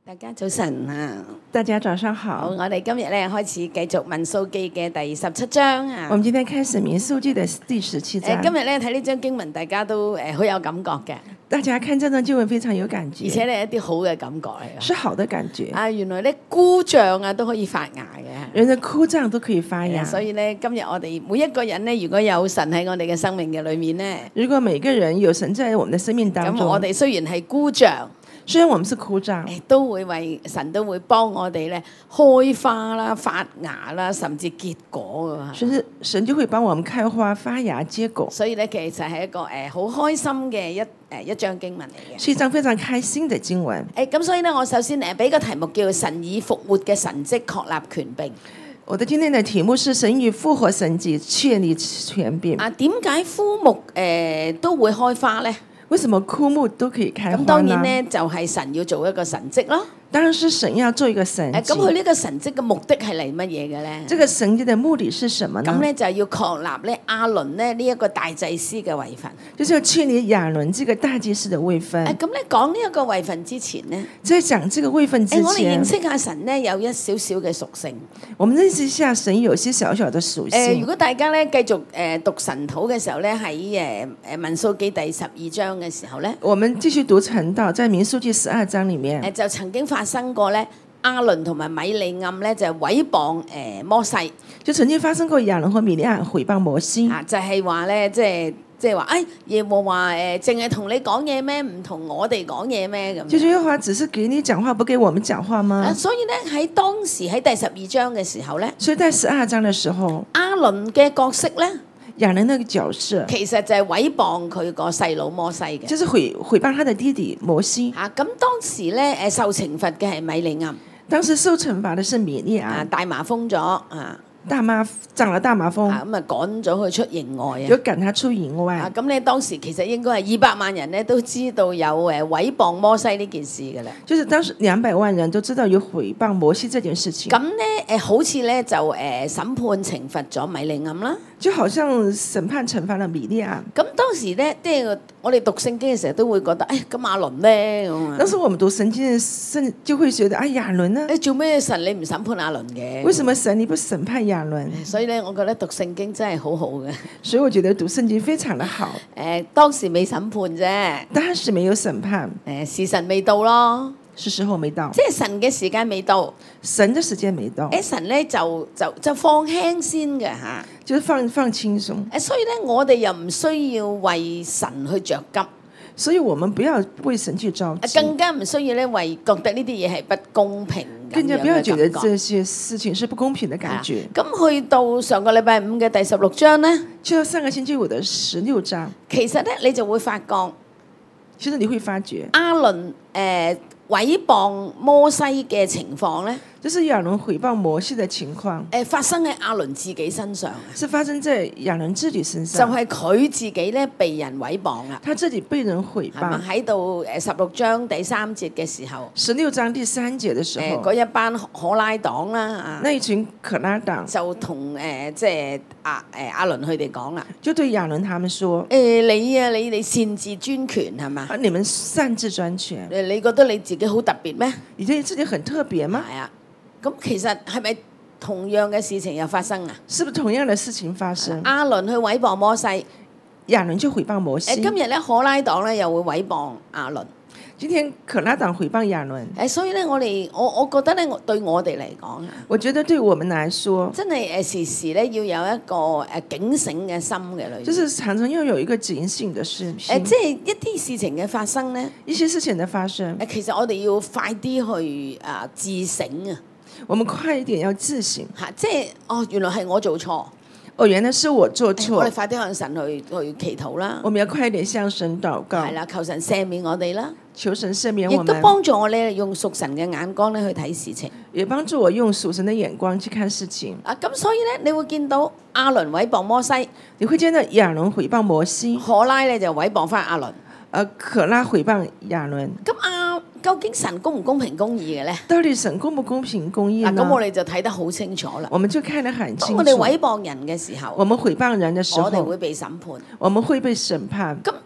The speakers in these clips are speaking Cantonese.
大家早晨啊！ 大家早上好， 好。 我哋今日咧開始繼續民數記嘅第17章啊我。們今天開始民數記的第17章。 今日咧睇呢章經文，大家都好有感覺嘅， 大家看這段經文非常有感而覺， 且咧一啲好嘅感覺嚟嘅。 是好的感覺。 啊，原來咧菇醬啊都可以發芽嘅。 人的枯臟都可以發芽。 所以咧，今日我哋每一個人咧，如果有神喺我哋嘅生命嘅裏面咧， 如果每個人有神在我們的生命當咁我中， 哋雖然係菇醬， 雖然我們是枯臟， 都會為神都會幫我哋咧開花啦、發芽啦，甚至結果㗎。 甚至神就會幫我們開花、發芽、結果。 所以咧，其實係一個好開心嘅一章經文嚟嘅。 是一章非常開心的經文。 咁所以咧，我首先俾個題目叫神以復活嘅神蹟確立權柄。 我的今天的題目是神以復活神蹟確立權柄。 啊，點解枯木都會開花咧？ 為什麼枯木都可以開花呢？ 咁當然咧，就係神要做一個神蹟咯。 當然是神要做一個神蹟。 咁佢呢個神蹟嘅目的係嚟乜嘢嘅咧？ 這個神蹟的目的是什麼呢？ 咁咧就係要確立咧亞倫咧呢一個大祭司嘅位份。 就是要確立亞倫這個大祭司的位分。 咁咧講呢一個位份之前呢， 在講這個位分之前， 我哋認識下神咧有一少少嘅屬性。 我們認識一下神有些小小的屬性。 如果大家咧繼續讀神土嘅時候咧，喺民數記第12章嘅時候咧， 我們繼續讀陳道，在民數記12章裡面， 就曾經發生過咧亞倫同埋米利暗咧就毀謗摩西， 就曾經發生過亞倫和米利暗毀謗摩西。 啊，就係話咧即係話，耶和華淨係同你講嘢咩？唔同我哋講嘢咩咁？ 就是耶和華只是給你講話，不給我們講話嗎？ 所以咧喺當時喺第12章嘅時候咧， 所以在12章的時候， 亞倫嘅角色咧， 亞倫那個角色其實就係毀謗佢個細佬摩西嘅， 就是毀謗他的弟弟摩西。 啊，咁當時咧受懲罰嘅係米利暗， 當時受懲罰的是米利暗， 大麻風咗啊。 長了大麻風， 咁啊趕咗佢出營外啊！ 就趕他出營外。 咁咧當時其實應該係200萬人咧都知道有毀謗摩西呢件事嘅啦。 就是當時200萬人都知道有毀謗摩西這件事情。 咁咧好似咧就審判懲罰咗米利暗啦。 就好像審判懲罰了米利暗。 咁當時咧即係我哋讀聖經嘅時候都會覺得，咁亞倫咧咁啊。 當時我們讀聖經嘅就會覺得，亞倫呢？ 做咩神你唔審判亞倫嘅？ 為什麼神你不審判亞倫？ 所以咧，我覺得讀聖經真係好好嘅。 所以我覺得讀聖經非常的好。 當時未審判啫。 當時沒有審判。 時辰未到咯。 是時候未到。 即係神嘅時間未到。 神嘅時間未到。 神咧就放輕先嘅嚇。 就是放輕鬆。 所以咧，我哋又唔需要為神去着急。 所以我們不要為神去着急。 更加唔需要咧為覺得呢啲嘢係不公平。 更加不要覺得這些事情是不公平的感覺。 咁去到上個禮拜五嘅第16章咧， 去到上個星期五的16章， 其實咧你就會發覺， 其實你會發覺亞倫毀謗摩西嘅情況咧， 就是亞倫毀謗摩西的情況， 發生喺亞倫自己身上， 是發生在亞倫自己身上， 就係佢自己咧被人毀謗啦， 他自己被人毀謗。 喺度16章第3節嘅時候 ，16章第3節嘅時候， 嗰一班可拉黨啦， 那一群可拉黨就同即係亞倫佢哋講啦， 就對亞倫他們說： 你擅自專權係嘛？ 你們擅自專權， 你覺得你自己好特別咩？ 你覺得自己很特別嗎？ 係啊，咁其實係咪同樣嘅事情又發生啊？ 是不是同樣的事情發生？ 亞倫去毀謗摩西， 亞倫就毀謗摩西。 今日咧可拉黨咧又會毀謗亞倫。 今天可拉黨毀謗亞倫。 所以咧我覺得咧對我哋嚟講啊， 我覺得對我們來說， 真係時時咧要有一個警醒嘅心嘅裏面， 就是常常要有一個警醒嘅心。 即係一啲事情嘅發生咧， 一些事情的發生， 其實我哋要快啲去自省啊。 我們快一點要自省嚇，即係原來係我做錯。 原來是我做錯。 我哋快啲向神去祈禱啦。 我們要快一點向神禱告。 係啦，求神赦免我哋啦。 求神赦免我們。 亦都幫助我哋用屬神嘅眼光咧去睇事情。 也幫助我用屬神嘅眼光去看事情。 咁所以咧，你會見到亞倫毀謗摩西， 你會見到亞倫毀謗摩西， 可拉咧就毀謗翻亞倫。 可拉毀謗亞倫。 咁究竟神公唔公平公義嘅咧？ 到底神公不公平公義呢？ 咁我哋就睇得好清楚啦。 我們就看得很清楚。 當我哋毀謗人嘅時候， 我們毀謗人嘅時候， 我哋會被審判。 我們會被審判。 咁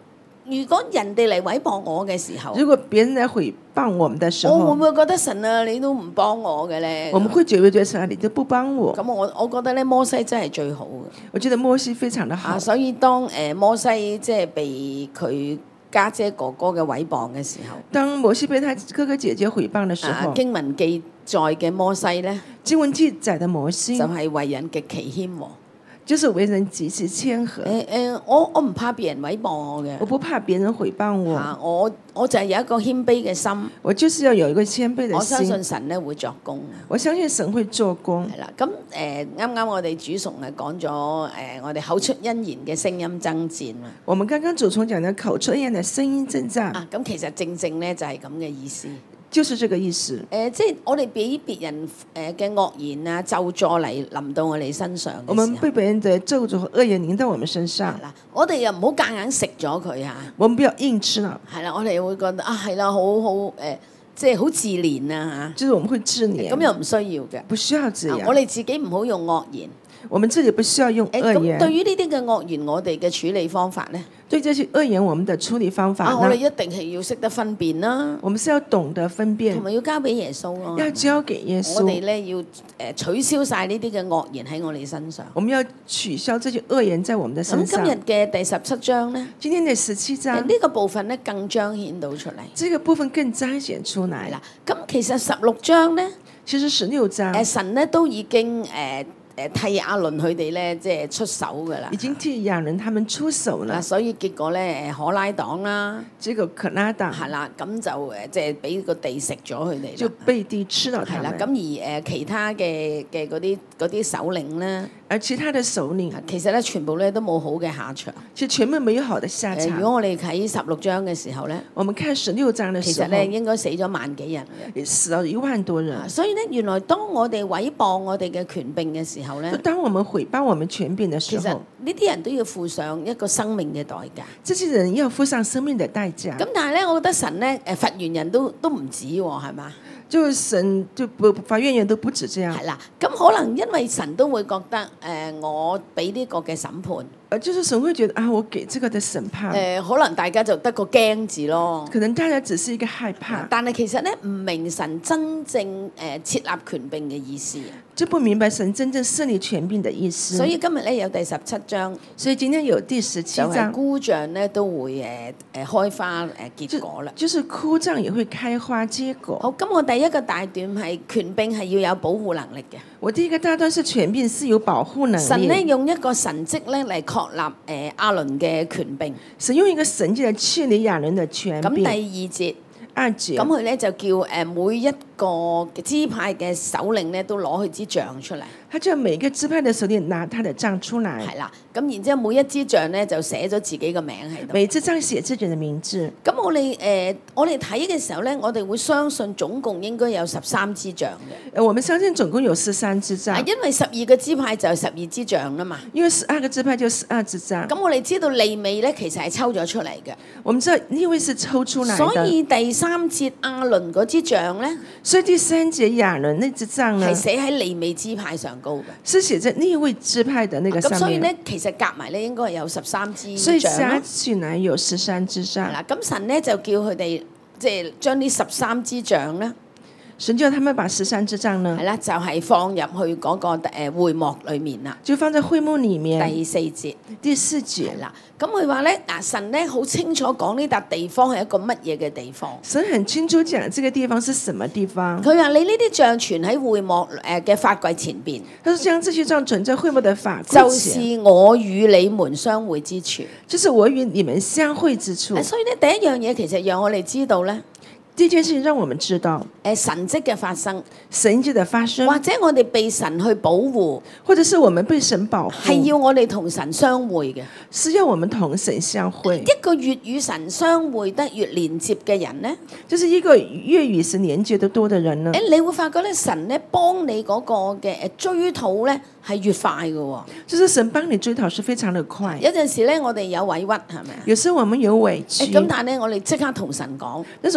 如果人哋嚟毀謗我嘅時候， 如果別人來毀謗我們的時我會候唔，會覺得神啊，你都唔幫我嘅咧？ 我們會覺得神啊，你都不幫我。 咁我覺得咧，摩西真係最好嘅。 我覺得摩西非常的好， 所以當摩西即係被佢家姐哥哥嘅毀謗嘅時候， 當摩西被他哥哥姐姐毀謗的時候， 經文記載嘅摩西咧， 經文記載的摩西就係為人極其謙和。 就是為人極其謙和。 我唔怕別人毀謗我嘅， 我不怕別人毀謗我， 我就係有一個謙卑嘅心， 我就是要有一個謙卑的心。 我相信神咧會作工。 我相信神會做工。 係啦，咁啱啱我哋主崇係講咗我哋口出恩言嘅聲音爭戰啦。 我們剛剛主從講的口出恩言的聲音爭戰。 咁其實正正咧就係咁嘅意思。 就是這個意思。 即係我哋俾別人嘅惡言啊、咒詛嚟臨到我哋身上嘅時候， 我們被別人的咒詛和惡言臨到我們身上。 係啦，我哋又唔好夾硬食咗佢嚇。 我們不要硬吃啦。 係啦，我哋會覺得係啦，好即係好自憐啊嚇。 就是我們會自憐。 咁又唔需要嘅。 不需要這樣。 我哋自己唔好用惡言。 我們這裡不需要用惡言。 咁對於呢啲嘅惡言，我哋嘅處理方法咧？ 對這些惡言，我們的處理方法呢？ 我哋一定係要識得分辨啦。 我們是要懂得分辨， 同埋要交俾耶穌咯。 要交給耶穌。 我哋咧要取消晒呢啲嘅惡言喺我哋身上。 我們要取消這些惡言在我們的身上。 咁今日嘅第17章咧？ 今天的17章呢個部分咧更彰顯到出嚟。 這個部分更彰顯出來啦。 咁其實16章咧， 其實16章神咧都已經替亞倫佢哋咧，即係出手噶啦， 已經替亞倫他們出手啦。 所以結果咧，可拉黨啦， 這個可拉黨係啦，咁就即係俾個地食咗佢哋， 就被地吃了他們。 係啦，咁而其他嘅嗰啲首領咧， 而其他的首領其實咧全部咧都冇好嘅下場。 其實全部沒有好的下場。 如果我哋睇16章嘅時候咧， 我們看16章嘅時候， 其實咧應該死咗萬幾人嘅， 死了1萬多人。 所以咧，原來當我哋毀謗我哋嘅權柄嘅時候咧， 當我們毀謗我們權柄的時候， 其實呢啲人都要付上一個生命嘅代價。 這些人要付上生命的代價。 咁但係咧，我覺得神咧罰完人都唔止喎，係嘛？ 就神就法院員都不止這樣。 係啦，咁可能因為神都會覺得我俾呢個嘅審判。 就是神會覺得啊，我給這個的審判。 可能大家就得個驚字咯。 可能大家只是一個害怕。 但係其實咧唔明神真正設立權柄嘅意思。 就不明白神真正設立權柄的意思。 所以今日咧有第17章。 所以今天有第17章。 就係枯杖咧都會開花結果啦。 就是枯杖也會開花結果。 好，咁我第一個大段係權柄係要有保護能力嘅。 我第一個大段是權柄是有保護能力。 神咧用一個神蹟咧嚟確立亞倫嘅權柄。 神用一個神蹟嚟確立亞倫嘅權柄。 咁第2節。咁佢咧就叫每一個支派嘅首領咧都攞佢支杖出嚟。 他叫每個支派的首領拿他的杖出來。 係啦，咁然之後每一支杖咧就寫咗自己嘅名喺度。 每支杖寫自己嘅名字。 咁我哋睇嘅時候咧，我哋會相信總共應該有13支杖嘅。 我們相信總共有13支杖。 因為12個支派就12支杖啦嘛。 因為12個支派就12支杖。 咁我哋知道利未咧其實係抽咗出嚟嘅。 我們知道利未是抽出來的。 所以第3節亞倫嗰支杖咧， 所以第3節亞倫那支杖呢， 係寫喺利未支派上高嘅。 是寫在利未支派的那個上面。 咁所以咧，其實夾埋咧應該係有13支杖。 所以加起來有13支杖。 係啦，咁神咧就叫佢哋即係將呢13支杖咧。 神叫他們把13支杖呢， 係啦，就係放入去嗰個會幕裏面啦。 就放在會幕裡面。 第4節。 第4節。 係啦，咁佢話咧，神咧好清楚講呢笪地方係一個乜嘢嘅地方。 神很清楚講這個地方是什麼地方。 佢話你呢啲杖存喺會幕嘅法櫃前邊。 他說將這些杖存在會幕的法櫃前。 就是我與你們相會之處。 就是我與你們相會之處。 所以咧，第一樣嘢其實讓我哋知道咧。 這件事情讓我們知道， 神蹟嘅發生， 神蹟的發生， 或者我哋被神去保護， 或者是我們被神保護， 係要我哋同神相會嘅， 是要我們同神相會。 一個越與神相會得越連接嘅人呢， 就是一個越與神連接得多的人呢， 你會發覺咧，神咧幫你嗰個嘅追討咧係越快嘅， 就是神幫你追討是非常的快。 有陣時咧，我哋有委屈係咪啊？ 有時候我們有委屈， 咁但係咧，我哋即刻同神講， 那種立刻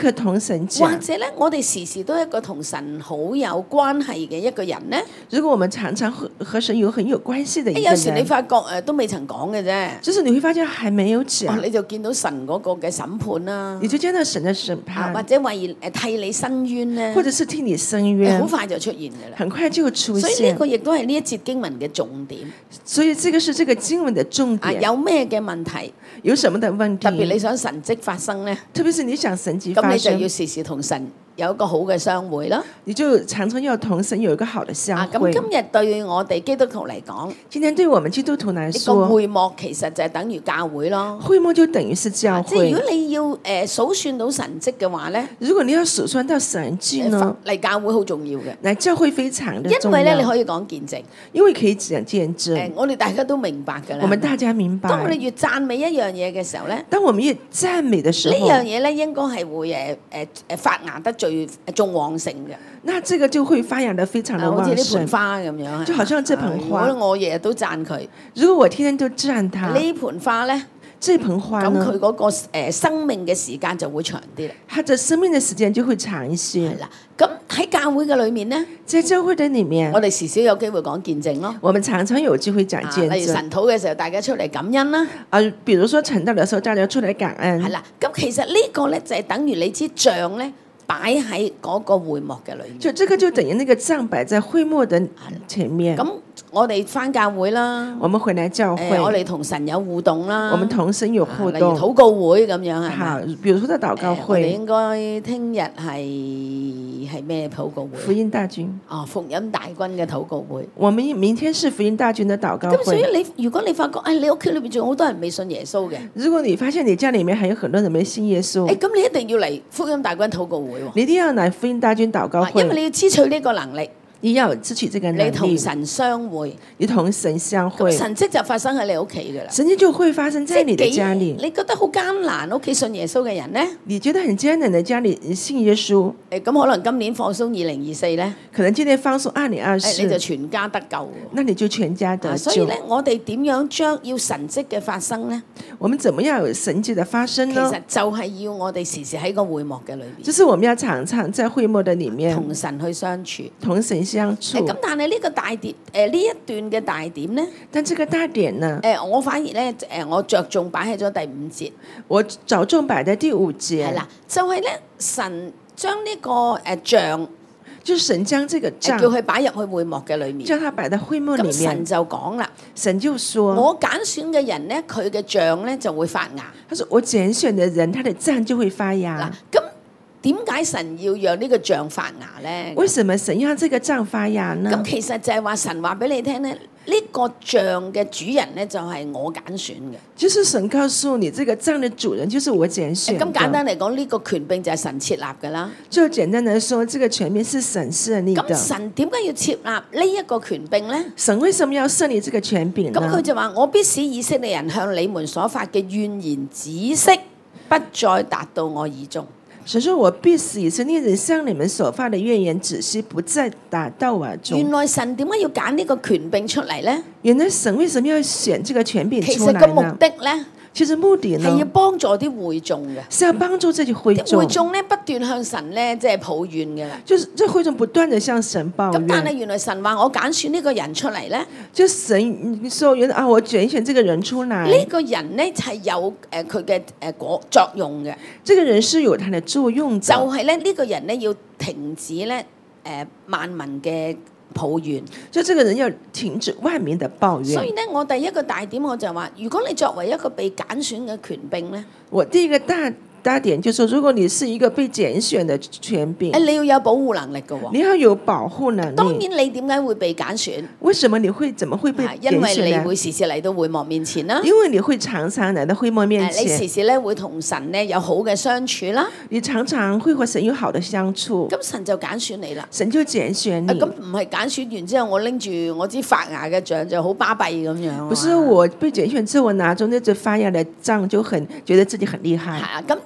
個同神或講。 者咧，我哋時時都係一個同神好有關係嘅一個人咧。 如果我們常常和神有很有關係的一個有時你人， 發覺都未曾講嘅啫， 就是你會發現還沒有講， 你就見到神嗰個嘅審判啦， 你就見到神的審或判， 者為替你申冤咧， 或者是替你伸冤好，快就出現嘅啦。 很快就出所以呢現。 個亦都係呢一節經文嘅重點。 所以這個是這個經文的重點。 有咩嘅問題？ 有什麼的問題？ 特別你想神蹟發生咧， 特別是你想神蹟咁發生， 你就要時時同神有一個好嘅相會啦。 你就常常要同神有一個好的相咁會。 今日對我哋基督徒嚟講， 今天對我們基督徒來呢個說， 會幕其實就係等於教會咯。 會幕就等於是教會。 即係如果你要數算到神蹟嘅話咧， 如果你要數算到神蹟呢， 嚟教會好重要嘅， 嚟教會非常的因重要。 為咧你可以講見證。 因為可以講見證。 我哋大家都明白㗎啦。 我們大家明白。 當我哋越讚美一樣嘢嘅時候咧， 當我們越讚美的時候， 呢樣嘢咧應該係會發芽得最仲旺盛嘅。 那這個就會發揚得非常的旺好似呢盛盆。花咁樣， 就好像這盆花如果我日日都讚佢， 如果我天天都讚它， 呢盆花咧， 這盆花咁呢， 佢嗰個生命嘅時間就會長啲啦。 它的生命的時間就會長一些係。啦，咁喺教會嘅裏面咧， 在教會的裡面， 我哋時少有機會講見證咯。 我們常常有機會講見證。 例如神禱嘅時候，大家出嚟感恩啦。 比如說晨禱的時候，大家出來感恩。 係啦，咁其實呢個咧就係等於你支杖咧擺喺嗰個會幕嘅裏面。 就這個就等於那個杖擺在會幕的前面。 咁我哋返教會啦， 我們回來教會， 我哋同神有互動啦， 我們同神有互例如動。 禱告會咁樣係好咪？， 比如說在禱告我哋會， 應該聽日係咩禱告福會？ 音大軍。 福音大軍嘅禱告會。 我們明天是福音大軍的禱告咁所以會。 如果你發覺，你屋企裏邊仲有好多人未信耶穌嘅， 如果你發現你家裡面還有很多人沒信耶穌， 咁你一定要嚟福音大軍禱告會喎。 你一定要來福音大軍禱告會。 因為你要支取呢個能力， 你要有支取這個能你同力， 神相會， 你同神相會， 神蹟就發生喺你屋企噶啦。 神蹟就會發生在你的家裡。 你覺得好艱難，屋企信耶穌嘅人呢？ 你覺得很艱難的家裡信耶穌， 咁可能今年放鬆2024呢， 可能今年放鬆你就 2024， 全家得救喎。 那你就全家得救。 所以咧，我哋點樣將要神蹟嘅發生呢？ 我們怎麼樣有神蹟的發生其呢？ 實就係要我哋時時喺個會幕嘅裏邊， 就是我們要常常在會幕的裡面同神去相處。 同神相處。 咁但係呢個大點，呢一段嘅大點呢， 但這個大點呢， 我反而咧，我着重擺喺咗第5節， 我着重擺在第5節。 係啦，就係咧神將呢個像， 就是神將這個杖叫佢擺入去會幕嘅裏面。 將它擺在會幕咁裡面。 神就講啦， 神就說： 我揀選嘅人咧，佢嘅像咧就會發芽。 他說我揀選的人，他的杖就會發芽。 嗱，咁點解神要讓呢個像發芽咧？ 為什麼神要這個杖發芽呢？ 咁其實就係話神話俾你聽咧，呢個像嘅主人咧就係我揀選嘅。 就是神告訴你，這個杖的主人就是我揀選的。 咁簡單嚟講，呢個權柄就係神設立㗎啦。 就簡單地說，這個權柄是神設立的。 咁神點解要設立呢一個權柄咧？ 神為什麼要設立這個權柄呢？ 咁佢就話：我必使以色列人向你們所發嘅怨言止息，不再達到我耳中。 神說：我必使以色列人向你們所發的怨言止息，不再達到我耳中。 原來神點解要揀呢個權柄出嚟咧？ 原來神為什麼要選這個權柄其出來實個目呢？ 的咧其實目的係要呢， 幫助啲會眾嘅。 是要幫助這些會眾會。眾咧不斷向神咧即係抱怨嘅啦。 就是這會眾不斷地向神抱咁但係怨。 原來神話我揀選呢個人出嚟咧， 就神說原來啊，我揀選這個人出來， 呢個人咧係有佢嘅果作用嘅， 這個人是有他的作用的。 就係咧呢個人咧要停止咧萬民嘅抱怨。 就這個人要停止萬民的抱怨。 所以咧，我第一個大點我就話，如果你作為一個被揀選嘅權柄咧， 我第一個大點就是說，如果你是一個被揀選的權柄， 你要有保護能力嘅喎。 你要有保護能當力。 然你點解會被揀選？ 為什麼你會怎麼會被揀因為你選呢？ 會時時嚟到會幕面前啦。 因為你會常常來到會幕面你時前， 時咧會同神咧有好嘅相處啦。 你常常會和神有好的相處， 咁神就揀選你啦。 神就揀選你。 咁唔係揀選完之後，我拎住我支發芽嘅杖就好巴閉咁樣。 不是我被揀選之後，我拿住那隻發芽的杖就很覺得自己很厲害。 係啊，咁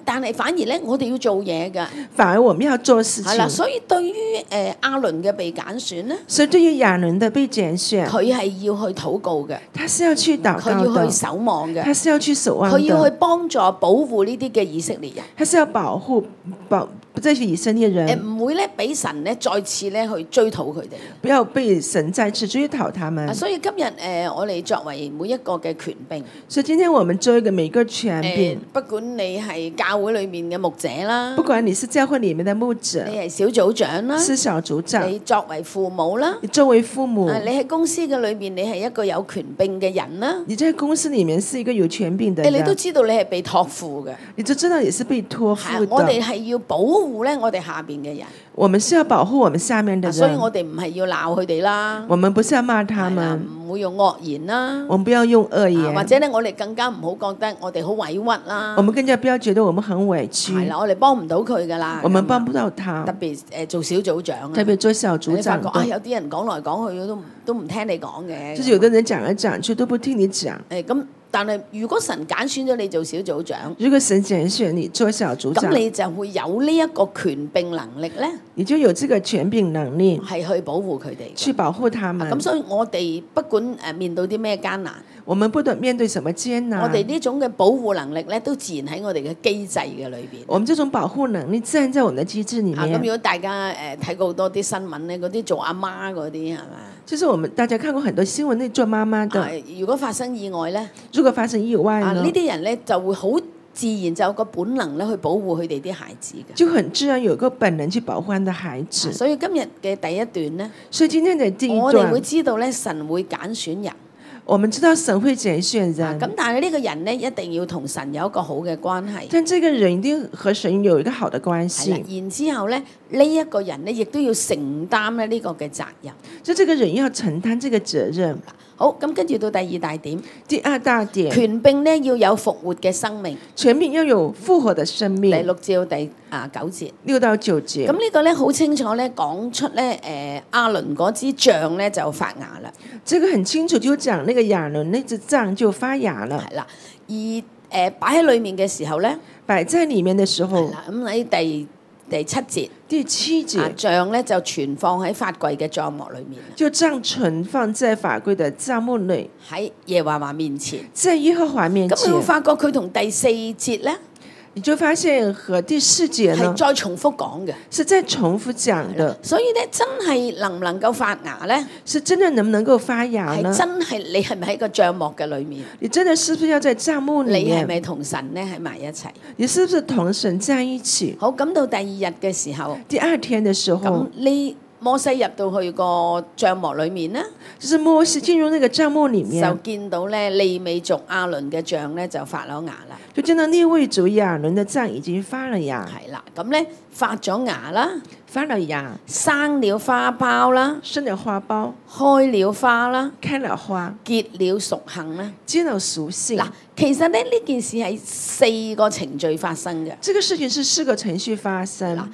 但係反而咧，我哋要做嘢㗎， 反而我們要做事情係啦。。所以對於亞倫嘅被揀選咧， 所以對於亞倫的被揀選， 佢係要去禱告嘅， 他是要去禱佢要去告的， 守望嘅， 他是要去守望佢要去的， 幫助保護呢啲嘅以色列人。 他是要保護這些以色列人， 唔會咧俾神咧再次咧去追討佢哋。 不要被神再次追討他們。 所以今日我哋作為每一個嘅權柄， 所以今天我們做一個每個權柄， 不管你係教會裏面嘅牧者啦， 不管你是教會裡面的牧者， 你係小組長啦， 是小組長， 你作為父母啦， 你作為父母， 你喺公司嘅裏面，你係一個有權柄嘅人啦， 你在公司裡面是一個有權柄的你都人， 知道你係被託付嘅， 你就知道你是被託付係我哋的。 係要保護咧我哋下邊嘅人， 我們是要保護我們下面的所以人， 我哋唔係要鬧佢哋啦， 我們不是要罵他係啦們， 唔會用惡言啦， 我們不要用惡或言， 者咧我哋更加唔好覺得我哋好委屈啦我。們更加不要覺得我們很委屈， 係啦，我哋幫唔到佢噶啦。 我們幫咁啊不到他特，別做小組長啊， 特別做小組你發覺啊， 長的， 有啲人講來講去都唔聽你講嘅。 就是有的人講來講去都不聽你講。 咁，但係如果神揀選咗你做小組長， 如果神揀選你做小組長咁，你就會有呢一個權柄能力咧， 你就有這個權柄能力係去保護佢哋。 去保護他們咁。所以我哋不管面對啲咩艱難， 我們不論面對什麼艱難， 我哋呢種嘅保護能力咧，都自然喺我哋嘅機制嘅裏邊。 我們這種保護能力自然在我們的機制裡咁如面。 果大家睇過好多啲新聞咧，嗰啲做阿媽嗰啲係咪？ 就是我們大家看過很多新聞，那做媽媽的， 如果發生意外咧， 如果發生意外呢呢，啲人咧就會好自然就有個本能咧去保護佢哋啲孩子嘅。 就很自然有個本能去保護他的孩子。 所以今日嘅第一段咧， 所以今天的第一我哋會段， 知道咧神會揀選人， 我們知道神會揀選人， 咁但係呢個人咧一定要同神有一個好嘅關係。 但這個人一定和神有一個好的關係啦， 係。 然之後咧呢一個人咧亦都要承擔咧呢個嘅責任。 就這個人要承擔這個責任。 好，咁跟住到第二大點， 第二大點， 權柄咧要有復活嘅生命。 權柄要有復活的生命。 第6至到第9節。 6到9節。 咁呢個咧好清楚咧講出咧亞倫嗰支杖咧就發芽啦， 這個很清楚，就講那個亞倫那隻杖就發芽了。 係啦。而擺喺裡面嘅時候咧， 擺在裡面的時候係，啦，咁喺第7節， 第7節杖咧就存放喺法櫃嘅帳幕裏面， 就杖存放在法櫃的帳幕內， 喺耶和華面前。 在耶和華面前咁你會。發覺佢同第4節咧你就發現和第4節呢係再重複講嘅， 是在重複講的， 所以咧真係能唔能夠發芽咧， 是真的能不能夠發芽呢？ 係真係你係咪喺個帳幕嘅裏面？ 你真的是不是要在帳幕裡你係面？ 咪同神咧喺埋一齊？ 你是不是同神在一起？ 好，咁到第2日嘅時候， 第2天的時候咁，呢摩西入到去個帳幕裏面咧， 就是摩西進入那個帳幕裡就面， 見到咧利未族亞倫嘅杖咧就發咗芽啦， 就見到利未族亞倫的杖已經發了芽， 係啦，咁咧發咗芽啦， 發了芽， 生了花苞啦， 生了花苞， 開了花啦， 開了花， 結了屬杏啦。 結了屬性。 嗱，其實咧呢件事係4個程序發生嘅。 這個事情是4個程序發生。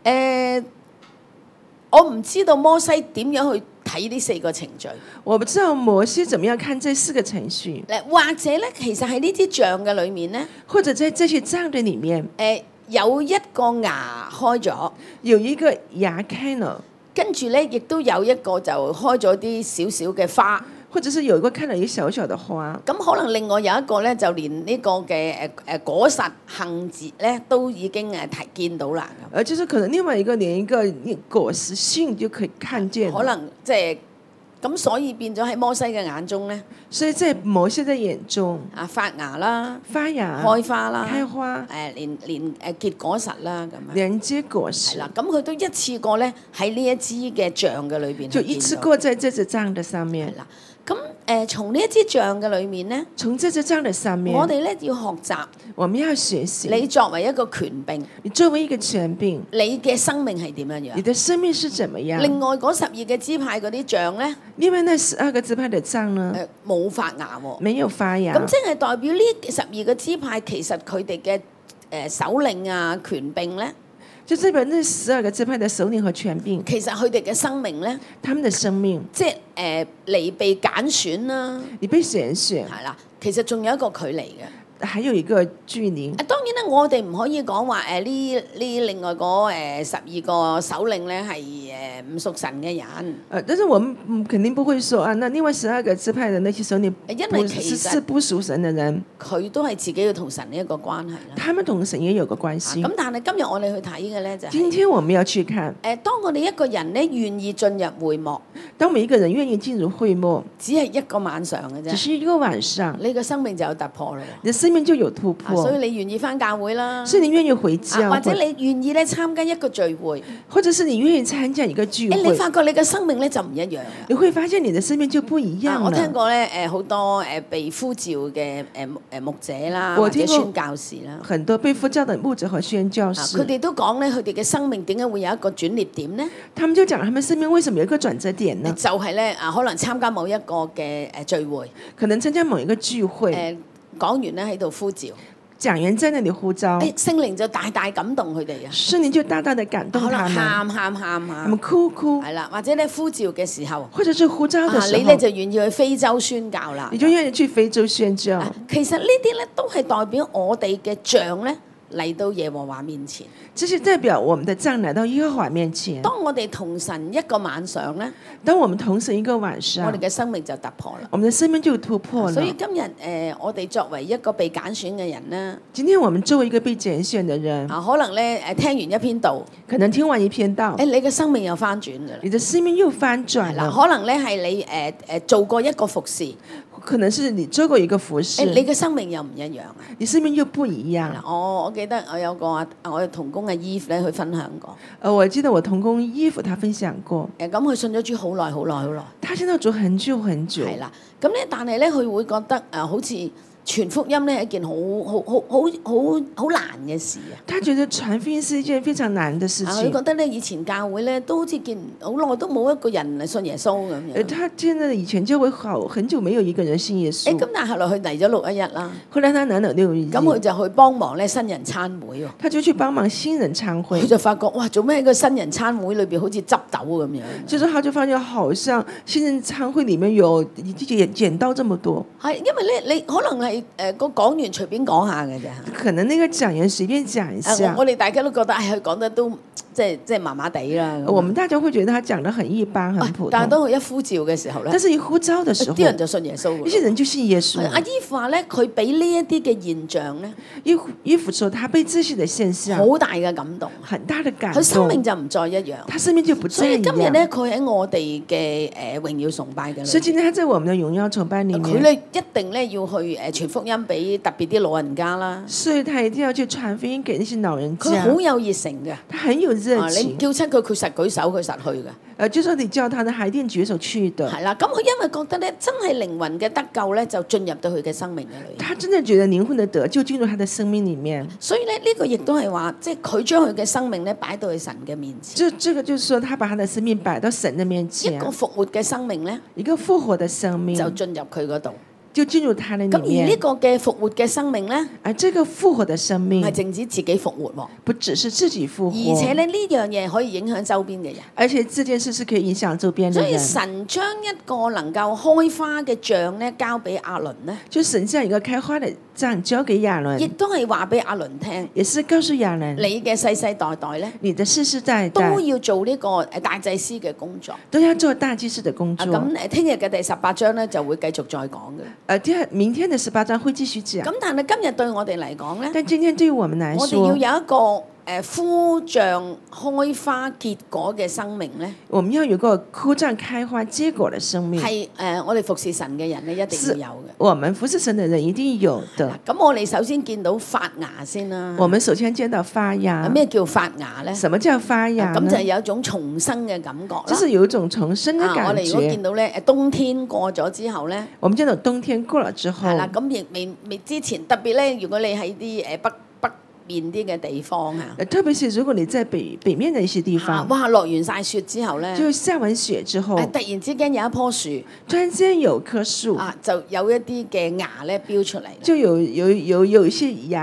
我唔知道摩西點樣去睇呢4個程序。 我不知道摩西怎麼樣看這4個程序， 或者咧，其實喺呢支杖嘅裏面咧， 或者在這些杖的裡面有一個芽開咗， 有一個芽開了， 跟住咧亦都有一個就開咗啲少少嘅花。 或者是有一個開了一個小小的花， 咁可能另外有一個咧，就連呢個嘅果實杏節咧，都已經見到啦。 就是可能另外一個連一個果實性就可以看見， 可能即係咁，所以變咗喺摩西嘅眼中咧， 所以在摩西的眼中， 發芽啦， 發芽、 開花啦， 開花、 連結果實啦咁樣。 連結果實， 係啦，咁佢都一次過咧喺呢一支嘅杖嘅裏邊， 就一次過在這隻杖的上面。 係啦，咁從呢一支杖嘅裏面咧， 從這隻杖的上面， 我哋咧要學習， 我們要學習。 你作為一個權柄， 你作為一個權柄， 你嘅生命係點樣樣？ 你的生命是怎麼樣？ 另外嗰12個支派嗰啲杖咧， 另外那12個支派的杖呢？ 冇發芽喎， 沒有發芽。 咁即係代表呢12個支派其實佢哋嘅首領啊、權柄咧， 就這邊那12個支派的首領和權柄， 其實佢哋嘅生命咧， 他們的生命， 即係嚟被揀選啦， 你被選選， 係啦，其實仲有一個距離嘅。 還有一個距離。 當然咧，我哋唔可以講話呢另外嗰12個首領咧係唔屬神嘅人。 但是我們肯定不會說啊，那另外12個支派的那些首領因為其實是不屬神的人， 佢都係自己要同神一個關係啦。 他們同神也有個關係。 咁但係今日我哋去睇嘅咧就係今天我們要去看， 當我哋一個人咧願意進入會幕， 當每一個人願意進入會幕， 只係一個晚上嘅啫， 只是一個晚上， 你嘅生命就有突破啦。 你的生命就有突破。 所以你願意返教會啦， 所以你願意回教， 或者你願意咧參加一個聚會， 或者是你願意參加一個聚會， 你發覺你嘅生命咧就唔一樣。 你會發現你的生命就不一樣了。 我聽過咧好多被呼召嘅牧者啦，或者宣教士啦， 很多被呼召的牧者和宣教士， 佢哋都講咧，佢哋嘅生命點解會有一個轉捩點呢？ 他們就講他們生命為什麼有一個轉折點呢？ 就係咧可能參加某一個嘅聚會， 可能參加某一個聚會， 講員咧喺度呼召。 講員在那裡呼召， 聖靈就大大感動佢哋啊！ 聖靈就大大的感動他們， 喊， 他們哭， 係啦，或者咧呼召嘅時候， 或者是呼召的時候， 你咧就願意去非洲宣教啦， 你就願意去非洲宣教。 其實呢啲咧都係代表我哋嘅杖咧嚟到耶和華面前。 這是代表我們的杖來到耶和華面前。 當我哋同神一個晚上咧， 當我們同神一個晚上， 我哋嘅生命就突破啦。 我們的生命就突破了。 所以今日我哋作為一個被揀選嘅人咧， 今天我們作為一個被揀選的人， 可能咧聽完一篇道， 可能聽完一篇道， 你嘅生命又翻轉㗎啦。 你的生命又翻轉了。 可能咧係你做過一個服侍， 可能是你做過一個服侍， 你嘅生命又唔一樣啊！ 你生命又不一樣。 我記得我有個我同工嘅 Eve 咧，佢分享過。 我記得我同工 Eve 他分享過。 咁佢信咗主好耐。 他信咗主很久。 係啦，咁咧但係咧佢會覺得好似傳福音咧係一件好難嘅事啊！ 他覺得傳福音是一件非常難的事情。 佢覺得咧以前教會咧都好似見好耐都冇一個人嚟信耶穌咁樣。 他見到以前教會很久沒有一個人信耶穌。 咁但係後來佢嚟咗611啦。 後來他來了611。 咁佢就去幫忙咧新人餐會喎。 他就去幫忙新人餐會。 佢就發覺哇，做咩喺個新人餐會裏邊好似執豆咁樣？ 就是他就發現好像新人餐會裡面有剪刀這麼多。 係因為咧你可能係個講員隨便講下嘅啫。 可能那個講員隨便講一下。 我哋大家都覺得佢講得都即係麻麻地啦。 我們大家會覺得他講得很一般，很普通。 但係當佢一呼召嘅時候咧， 但是一呼召嘅時候， 啲人就信耶穌。 一些人就信耶穌。 阿伊芙話咧，佢俾呢一啲嘅現象咧， 伊芙說他被這些的現象好大嘅感動， 很大的感動。 佢生命就唔再一樣， 他生命就不再一樣。 所以今日咧，佢喺我哋嘅榮耀崇拜嘅， 所以今天他在我們的榮耀崇拜裡面， 佢咧一定咧要去傳福音俾特別啲老人家啦。 所以他一定要去傳福音給那些老人家。 佢好有熱誠嘅， 他很有熱情。 你叫親佢實舉手，佢實去嘅。 就算你叫他，他一定舉手去的。 係啦，咁佢因為覺得咧，真係靈魂嘅得救咧，就進入到佢嘅生命嘅裏面。 他真的覺得靈魂的得救進入他的生命裡面。 所以咧，呢個亦都係話，即係佢將佢嘅生命咧擺到去神嘅面前。 這個就是說，他把他的生命擺到神的面前。 一個復活嘅生命咧， 一個復活的生命就進入佢嗰度。 就進入他的裡面。咁而呢個嘅復活嘅生命咧， 而這個復活的生命唔係淨止自己復活喎， 不只是自己復活， 而且咧呢樣嘢可以影響周邊嘅人。 而且這件事是可以影響周邊的人。 所以神將一個能夠開花嘅杖咧交俾亞倫咧， 就神將一個開花的杖交給亞倫， 亦都係話俾亞倫聽， 也是告訴亞倫， 你嘅世世代代咧， 你的世世代代都要做呢個大祭司嘅工作， 都要做大祭司的工作。 咁聽日嘅第18章咧就會繼續再講嘅。 明天的18章會繼續講。 咁但係今日對我哋嚟講咧， 但今天對於我們來說， 我哋要有一個枯杖開花結果嘅生命咧， 我們要有個枯杖開花結果嘅生命。 係我哋服侍神嘅人咧一定要有嘅。 我們服侍神嘅人一定有的。 咁我哋首先見到發芽先啦。 我們首先見到發芽。 咩叫發芽咧？ 什麼叫發芽呢？ 咁就係有一種重生嘅感覺啦。 就是有一種重生嘅感覺。 我哋如果見到咧冬天過咗之後咧， 我們見到冬天過了之後， 係啦，咁亦未之前特別咧，如果你喺啲北面啲嘅地方啊， 特別是如果你在北面的一些地方， 哇，落完晒雪之後咧， 就下完雪之後， 突然之間有一棵樹， 突然之間有棵樹， 就有一啲嘅芽咧飆出嚟， 就有一些芽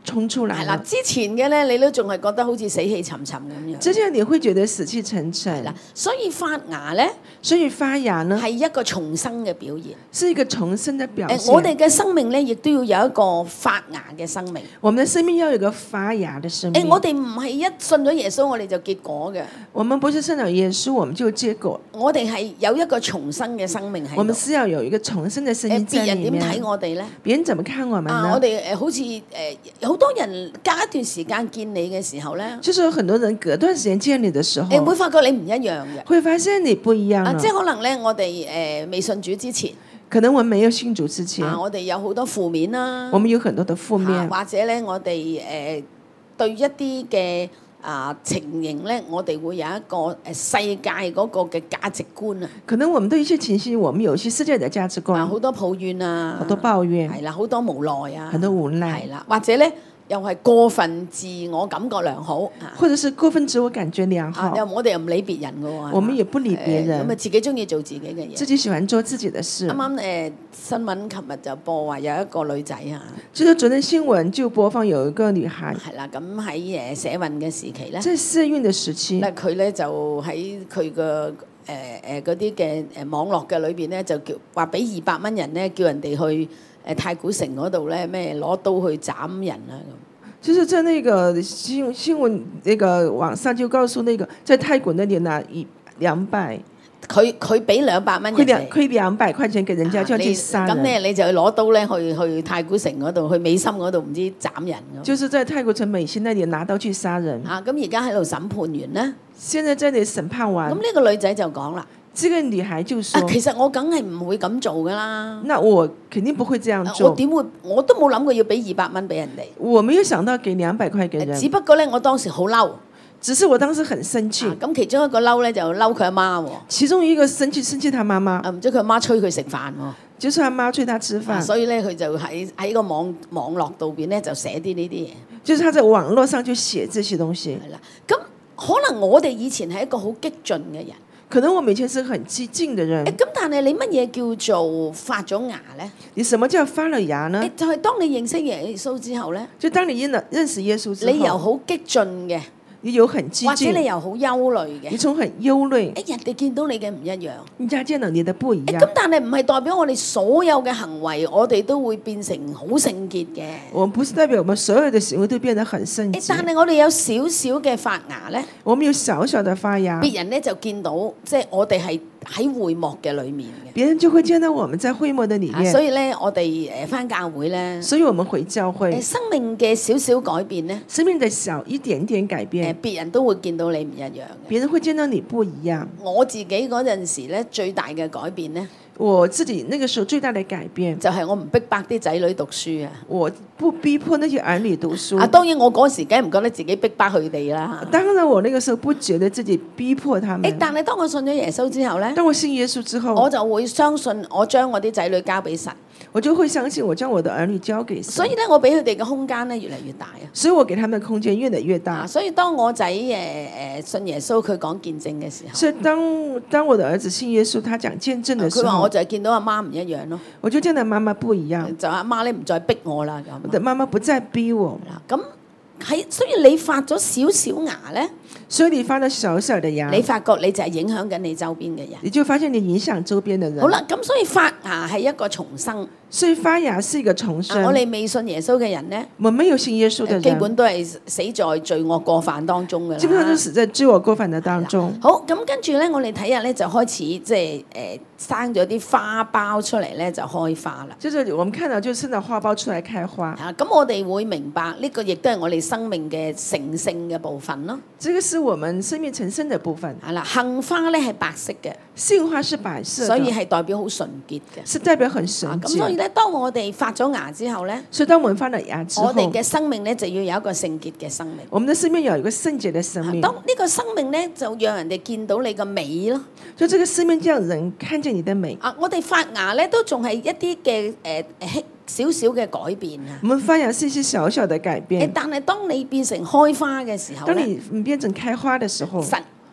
衝出來係啦， 了。 之前嘅咧，你都仲係覺得好似死氣沉沉咁樣。 之前你會覺得死氣沉係沉啦，，所以發芽咧所以發芽呢係一個重生嘅表現。 是一個重生的表現。 我哋嘅生命咧，亦都要有一個發芽嘅生命。 我們的生命要有一個發芽的生命。 我哋唔係一信咗耶穌，我哋就結果嘅。 我們不是信了耶穌，我們就結果。 我哋係有一個重生嘅生命喺度。 我們是要有一個重生的生命在別人點裡面。 睇我哋咧？ 別人怎麼看我們呢？ 我哋好似好多人隔一段時間見你嘅時候咧， 就是有很多人隔段時間見你的時候， 會發覺你唔一樣嘅。 會發現你不一樣了。 即係可能咧，我哋未信主之前， 可能我們沒有信主之前， 我哋有好多負面啦， 我們有很多的負面， 或者咧我哋對一啲嘅情形咧，我哋會有一個世界嗰個嘅價值觀啊。 可能我們對一些情形，我們有一些世界的價值觀， 好多抱怨啊， 好多抱怨， 係啦，好多無奈啊， 很多無奈， 係啦，或者咧又係過分自我感覺良好， 或者是過分自我感覺良好。 我哋又唔理別人嘅喎， 我們也不理別人， 咁自己中意做自己嘅嘢， 自己喜歡做自己的事。 啱啱新聞琴日就播話有一個女仔啊， 就是昨天新聞就播放有一個女孩， 係啦，咁喺社運嘅時期咧， 在社運嘅時期， 佢咧就喺佢個嗰啲嘅網絡嘅裏邊咧，就叫話俾200蚊人咧，叫人哋去太古城嗰度咧咩攞刀去斬人啊咁。 就是在那個新聞那個網上就告訴那個在泰國那裡拿200， 佢俾200蚊人哋， 虧200塊錢給人家，就要去殺人。 咁咧你就攞刀咧去太古城嗰度，去美心嗰度唔知斬人咁。 就是在泰國城美心那裡拿刀去殺人。 咁而家喺度審判完咧， 現在在你審判完。 咁呢個女仔就講啦。 這個女孩就說： 其實我梗係唔會咁做噶啦。 那我肯定不會這樣做。 我點會？我都冇諗過要俾200蚊俾人哋。 我沒有想到給200塊給人。 只不過咧，我當時好嬲。 只是我當時很生氣。 咁其中一個嬲咧就嬲佢阿媽喎。 其中一個生氣他媽媽。 唔知佢阿媽催佢食飯喎。 就是阿媽催他吃飯。 所以咧佢就喺個網絡度邊咧就寫啲呢啲嘢。 就是他在網絡上就寫這些東西。 係啦，咁可能我哋以前係一個好激進嘅人。 可能我們以前是很激進的人。 咁但係你乜嘢叫做發咗芽咧？ 你什麼叫發了芽呢？ 就係當你認識耶穌之後咧。 就當你認識耶穌之後。 你由好激進嘅。 你有很激進， 或者你又好憂慮嘅。 你從很憂慮， 人哋見到你嘅唔一樣， 人家見到你的不一樣。 咁但係唔係代表我哋所有嘅行為，我哋都會變成好聖潔嘅。 我們不是代表我們所有的行為都變得很聖潔。 但係我哋有少少嘅發芽咧， 我們有小小的發芽， 別人咧就見到，即係我哋係喺會幕嘅裏面嘅。 別人就會見到我們在會幕的裡面。 所以咧，我哋返教會咧， 所以我們回教會， 生命嘅少少改變咧， 生命的小一點點改變， 別人都會見到你唔一樣嘅。 別人會見到你不一樣。 我自己嗰陣時咧，最大嘅改變咧， 我自己那個時候最大的改變就係我唔逼迫啲仔女讀書啊！ 我不逼迫那些兒女讀書。 當然我嗰時梗係唔覺得自己逼迫佢哋啦。 當然我那個時候不覺得自己逼迫他們。 但係當我信咗耶穌之後咧， 當我信耶穌之後， 我就會相信我將我啲仔女交俾神。 我就會相信我將我的兒女交給神。 所以咧，我俾佢哋嘅空間咧越嚟越大啊！ 所以我給他們的空間越來越大。 所以當我仔信耶穌，佢講見證嘅時候， 所以當我的兒子信耶穌，他講見證嘅時候， 佢話我就係見到阿媽唔一樣咯。 我就見到媽媽不一樣， 就阿媽咧唔再逼我啦咁。 我的媽媽不再逼我。 咁所以你發咗少少芽咧， 所以你發咗小小的芽， 你發覺你就係影響緊你周邊嘅人， 你就發現你影響周邊的人。 好啦，咁所以發芽係一個重生。 所以發芽是一個重生。 我哋未信耶穌嘅人呢， 我沒有信耶穌的人， 基本都係死在罪惡過犯當中嘅啦。 基本上都死在罪惡過犯的當中。 好，咁跟住咧，我哋睇下咧就開始即係生咗啲花苞出嚟咧，就開花啦。 就是我們看到就生到花苞出來開花。 咁我哋會明白呢個亦都係我哋生命嘅成聖嘅部分咯。 這個是我們生命成聖的部分。 係啦，杏花咧係白色嘅， 杏花是白色的， 所以係代表好純潔嘅， 是代表很純潔。 咁所以咧，當我哋發咗芽之後咧， 所以當我們發了芽之後， 我哋嘅生命咧就要有一個聖潔嘅生命。 我們的生命有一個聖潔的生命。 當呢個生命咧，就讓人哋見到你嘅美咯。 所以這個生命讓人看見你的美。 我哋發芽咧都仲係一啲嘅少少嘅改變啊。 我們發芽是一些小小的改變。 但係當你變成開花嘅時候咧， 當你變成開花的時候，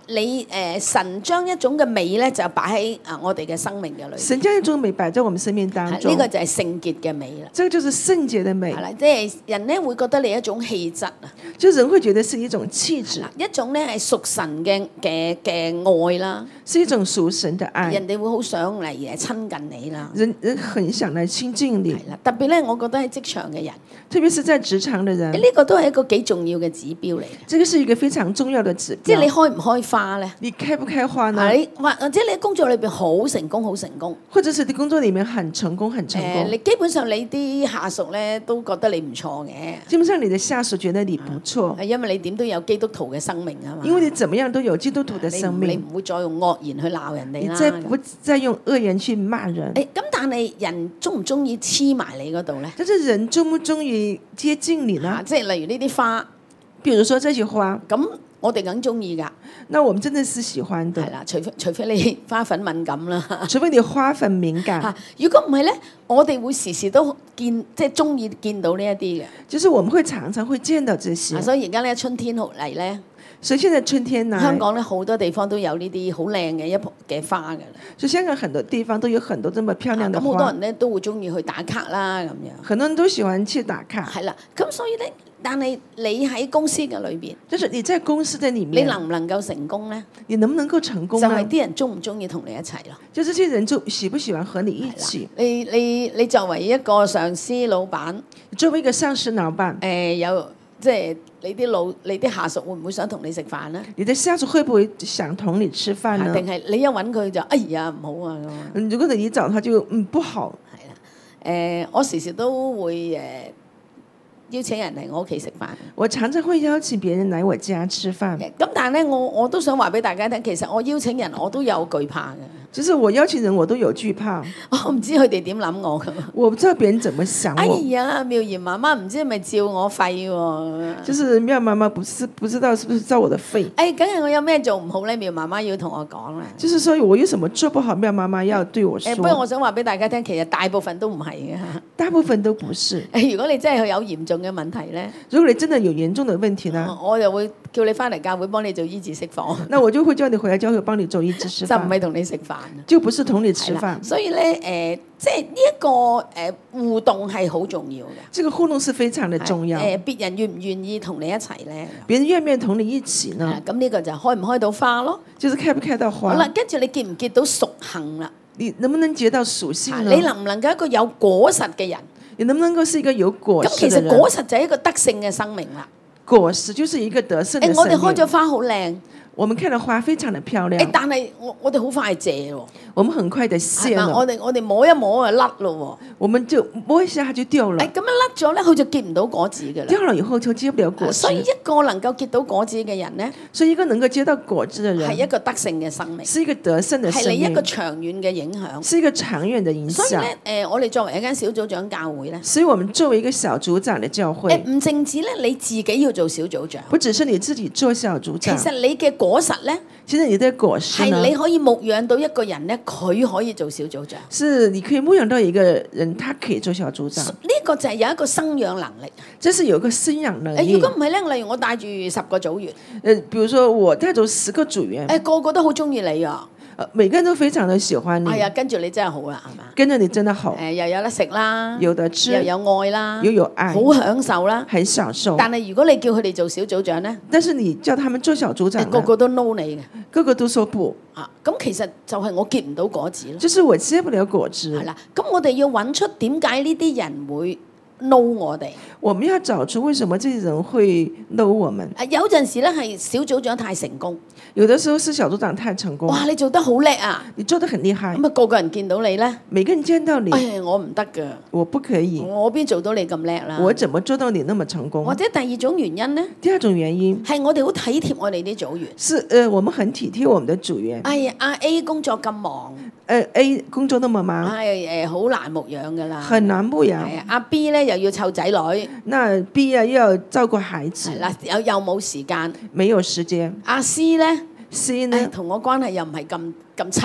你神將一種嘅美咧，就擺喺我哋嘅生命嘅裏邊。 神將一種美擺在我們生命當中。 呢個就係聖潔嘅美啦。 這個就是聖潔的美。 係啦，即係人咧會覺得你一種氣質啊。 就人會覺得是一種氣質， 一種咧係屬神嘅愛啦。 是一種屬神的愛。 人哋會好想嚟親近你啦。 人很想嚟親近你。 係啦，特別咧，我覺得喺職場嘅人， 特別是在職場嘅人， 呢個都係一個幾重要嘅指標嚟嘅。 這個是一個非常重要的指標。 即係你開唔開花咧？ 你開不開花呢？ 或者你喺工作裏邊好成功，好成功， 或者是你工作裏面很成功，很成功。 你基本上你啲下屬咧都覺得你唔錯嘅。 基本上你的下屬覺得你不錯， 係因為你點都有基督徒嘅生命啊嘛。 因為你怎麼樣都有基督徒的生命， 你唔會再用惡言去鬧人哋啦。 你不再用惡言去罵人。 咁但係人中唔中意黐埋你嗰度咧？ 但是人中唔中意接近你呢？ 即係例如呢啲花， 譬如說這些花， 咁我哋梗中意㗎。 那我們真的是喜歡的。 係啦，除非你花粉敏感啦。 除非你花粉敏感。 如果唔係咧，我哋會時時都即係中意見到呢一啲嘅。 就是我們會常常會見到這些。 所以而家咧春天嚟咧， 所以現在春天來， 香港咧好多地方都有呢啲好靚嘅一嘅花㗎啦。 所以香港很多地方都有很多這麼漂亮的花。 咁好多人咧都會中意去打卡啦，咁樣。 很多人都喜歡去打卡。 係啦，咁所以咧，但係你喺公司嘅裏邊， 就是你在公司的裡面， 你能唔能夠成功咧？ 你能不能夠成功？ 就係啲人中唔中意同你一齊咯。 就這些人就喜不喜歡和你一起？ 你作為一個上司老闆， 作為一個上司老闆， 有即係你啲下屬會唔會想同你食飯咧？ 你的下屬會不會想同你吃飯呢？ 定係你一揾佢就哎呀唔好啊咁。 如果你一找他就不好。 係啦，我時時都會邀請人嚟我屋企食飯。 我常常會邀請別人嚟我家吃飯。 咁但係咧，我都想話俾大家聽，其實我邀請人我都有懼怕嘅。 就是我邀請人，我都有懼怕。 我唔知佢哋點諗我㗎。 我不知道別人怎麼想我。 哎呀，妙賢媽媽唔知係咪照我肺喎？ 就是妙媽媽不知道是不是照我的肺？ 梗係我有咩做唔好咧？妙媽媽要同我講啦。 就是說我有什麼做不好，妙媽媽要對我說。 不過我想話俾大家聽，其實大部分都唔係嘅。 大部分都不是。 如果你真係有嚴重嘅問題咧， 如果你真的有嚴重的問題呢， 我就會叫你翻嚟教會幫你做醫治釋放。 那我就會叫你回來教會幫你做醫治釋放。 就唔係同你食飯。 就不是同你吃飯。 所以咧，即係呢一個互動係好重要嘅。 這個互動是非常的重要。 別人願唔願意同你一齊咧？ 別人願唔願意同你一起呢？ 咁呢個就開唔開到花咯？ 就是開不開到花。 好啦，跟住你結唔結到屬性啦？ 你能不能結到屬性呢？ 你能唔能夠一個有果實嘅人？ 你能不能夠是一個有果實嘅人？ 咁其實果實就係一個得勝嘅生命啦。 果實就是一個得勝嘅生命。 我哋開咗花好靚。 我們看到花非常的漂亮。 但係我哋好快謝喎。 我們很快的謝了。 我哋摸一摸就甩咯喎。 我們就摸一下它就掉了。 咁樣甩咗咧，佢就結唔到果子嘅啦。 掉了以後就結不了果子。 所以一個能夠結到果子嘅人咧， 所以一個能夠結到果子嘅人係一個得勝嘅生命， 是一個得勝嘅生命， 係你一個長遠嘅影響， 是一個長遠嘅影響。 所以咧，我哋作為一間小組長教會咧， 所以我們作為一個小組長嘅教會， 唔淨止咧你自己要做小組長， 不只是你自己做小組長， 其實你嘅果實咧。 其實你的果實呢， 係你可以牧養到一個人咧，佢可以做小組長。 是你可以牧養到一個人，他可以做小組長。 呢個就係有一個生養能力。 這是有一個生養能力。 如果唔係咧，例如我帶住10個組員， 比如說我帶住10個組員， 個個都好中意你啊。 每個人都非常的喜歡你。 係啊，跟住你真係好啦，係嘛？ 跟着你真的好。 又有得食啦， 有得吃， 又有愛啦， 又有愛， 好享受啦， 很享受。 但係如果你叫佢哋做小組長咧， 但是你叫他們做小組長， 個個都 no 你嘅， 個個都說不。 咁其實就係我結唔到果子咯。 就是我結不了果子。 係啦，咁我哋要揾出點解呢啲人會 no 我哋。 我們要找出為什麼這些人會 no 我們。 有陣時咧係小組長太成功， 有的時候是小組長太成功。 哇！你做得好叻啊！ 你做得很厲害。 咁啊，個個人見到你咧， 每個人見到你， 我唔得㗎， 我不可以， 我邊做到你咁叻啦？ 我怎麼做到你那麼成功？ 或者第二種原因咧？ 第二種原因係我哋好體貼我哋啲組員。 是我們很體貼我們的組員。 阿 A 工作咁忙 ，A 工作那麼忙， 好難牧養㗎啦， 很難牧養。 阿 B 咧又要湊仔女， 那 B 啊又要照顧孩子， 係啦，又冇時間， 沒有時間。 阿 C 咧 ，C 呢同我關係又唔係咁親密，